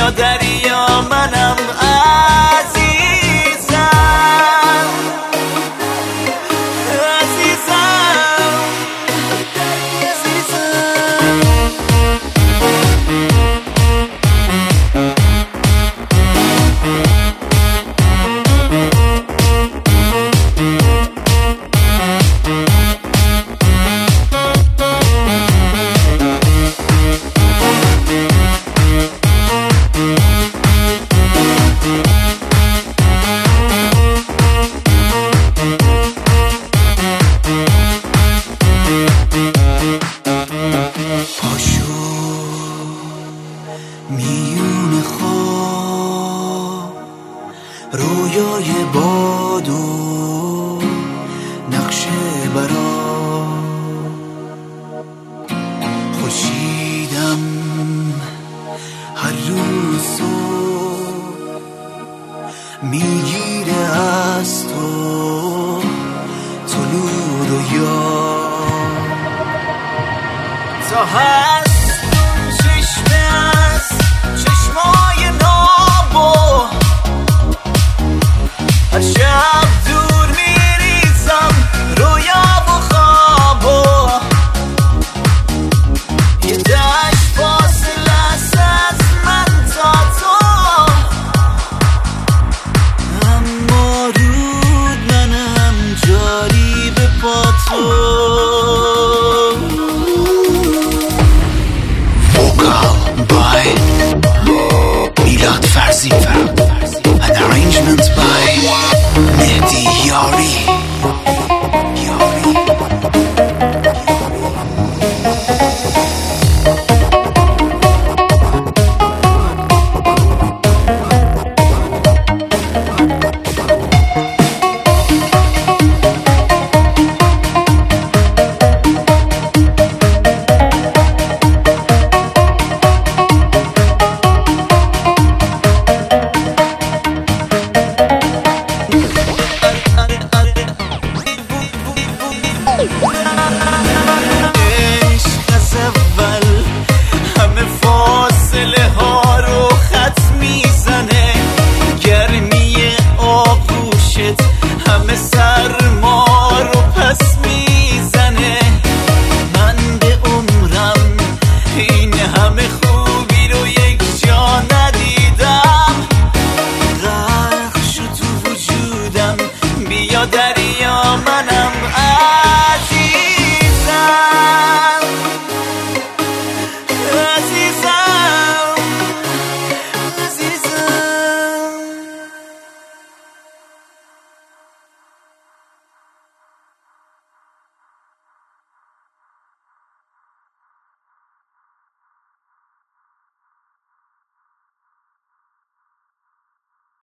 دریا دریا منم عزیزم میون خواب رویای باد و نقشه برا خورشیدم هر روز صبح میگیره از تو طلوع رویا تا هست چشمای نابو هر شب دور میریزم رویا و خوابو یه دشت فاصله است از من تا تو اما رود منم جاری به پا تو Vocal by میلاد فرزی.